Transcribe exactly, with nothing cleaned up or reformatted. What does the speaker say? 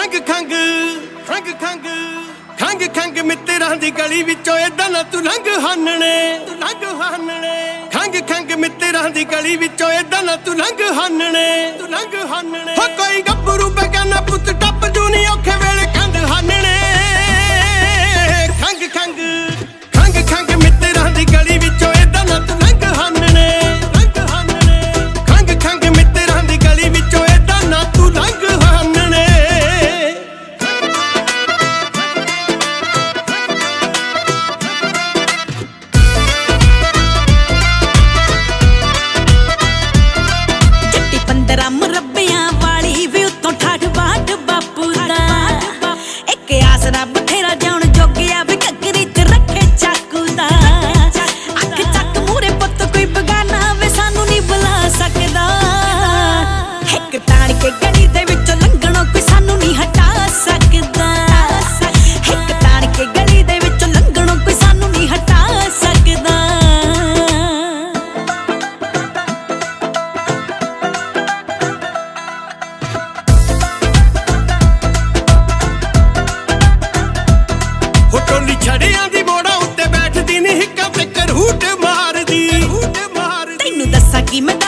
खंग खंग खंग खंग खंग खंग मित्तरां दी गली विचों इदां ना तू लंघ हानणे तू लंघ हानणे खंग खंग मित्तरां दी गली विचों इदां ना तू लंघ हानणे तू लंघ हानणे हो कोई गब्बरू बेगाना पुत टप जू नी औखे वेले कंध हानणे खंग खंग खंग खंग मित्तरां दी गली विचों इदां ना तू लंघ हानणे लंघ हानणे खंग खंग मित्तरां दी गली विचों इदां ना तू लंघ हानणे मुरब्बियां वाली भी उत्तों ठाठ बाट बापू दा एक आसरा बथेरा जाउण जोगिया भी ककरी च रखे चाकू दा अख चक मूरे पुत कोई बगाना वे सानू नहीं बुला सकदा एक ताण के गली दे विचों लंघणों कोई सानू नहीं हटा सकदा एक ताण के गली दे विचों लंघणों कोई सानू नहीं हटा सकदा टोली छड़ियां दी मोड़ा उत्ते बैठदी नी हिक्का ते करहूट मारदी करहूट मारदी तैनू दस्सां कि मैं